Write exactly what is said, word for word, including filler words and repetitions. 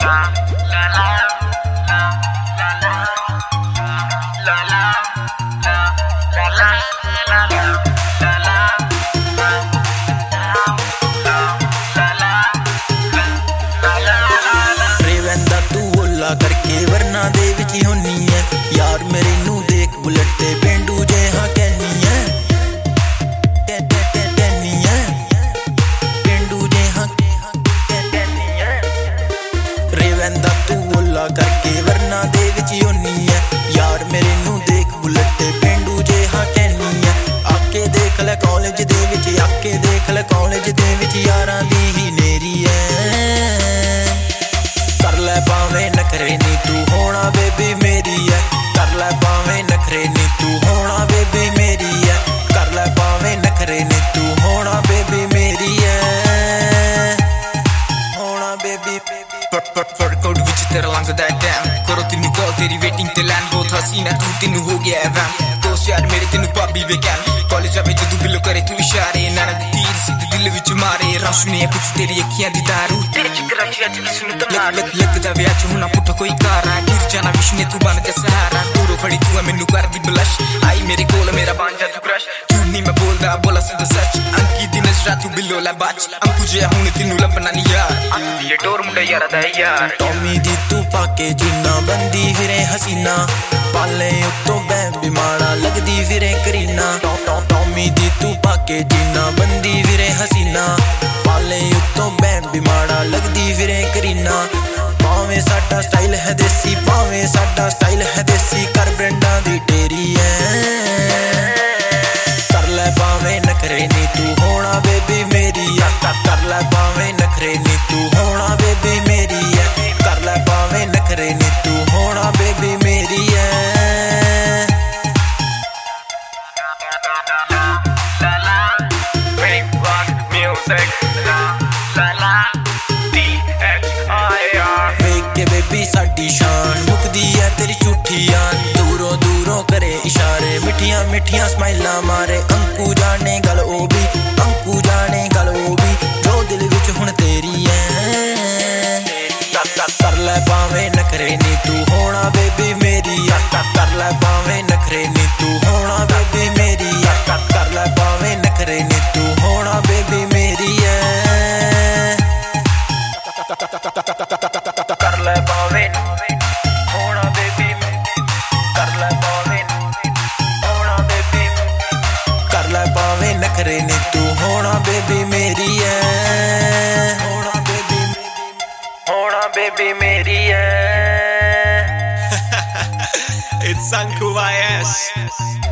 करके वरना दे विच ही होनी है यार मेरे नू देख बुलेट ते पेंडू जे हाँ कहनी है कहनी है पेंडू जे हाँ कहनी है रेवेंदा तू ओला करके वरना दे विच ही होनी है यार मेरे नू देख बुलेट ते पेंडू जे हाँ कहनी है आके देख ले कॉलेज दे विच आके देख ले कॉलेज दे विच यारां दी ही नेरी है कर ले पावे नखरे नी तू होना बेबी मेरी है कर ले पावे नखरे नी तू होना बेबी मेरी है कर ले पावे नखरे नी तू होना बेबी मेरी है होना बेबी फटफट विच तेरा लंघदा टाइम करो तेनू कॉल तेरी वेटिंग ते लैंड बहुत हसीना तू तेनू हो गया है वैम दोस्त यार मेरे तेनू भाभी वे कैन कॉलेज आवे जदू बिलो करे तू इशारे नाना दी तीर सीधे दिल विच मारे रोशनी है कुछ तेरी अखियां दी दारू तेरे चक्करां च अज किस नू तमार लगदा वे अज हुणा पुट्ठा कोई कारा गिर जाना विश्ने तू बन जा सहारा दूरों खड़ी तू है मैनू कर दी ब्लश आई मेरे कोल मेरा बन जा तू क्रश झूठ नहीं मैं बोलदा बोला सीधा सच अंकी दी नजरा तू बिलो लै बच अंकु जे हुण तेनू लभना नहीं यार अंकी ये टोर मुंडा यार दा यार टॉमी दी तू पाके जीना बंदी फिरे हसीना पाले उत्तों बैबी माड़ा लगदी फिरे करीना टॉमी दी तू पाके जीना बंदी फिरे हसीना पाले उत्तों बैबी माड़ा लगदी फिरे करीना पावे साडा स्टाइल है देसी पावे साडा स्टाइल है देसी कर ब्रांडां दी ढेरी है कर ले पावे नखरे नी तू होना बेबी मेरी है कर ले पावे नखरे नी तू होना बेबी मेरी है कर ले पावे नखरे नी तू होना बेबी मेरी है बेबी साडी शान मुकदी है तेरी झूठी यान दूरों दूरों करे इशारे मिठियां मिठियां स्माइलां मारे अंकु जाने गल ओ भी अंकु जाने गल ओ भी जो दिल विच हुण तेरी है कर ले पावे नखरे नी तू होना बेबी मेरी है कर ले पावे नखरे नी तू होना बेबी मेरी है कर ले पावे नखरे नी तू होना बेबी मेरी है कर ले पावे होना बेबी कर ले पावे होना बेबी कर ले पावे नखरे नी तू होना बेबी मेरी है होना बेबी होना बेबी मेरी है It's Sanku Y S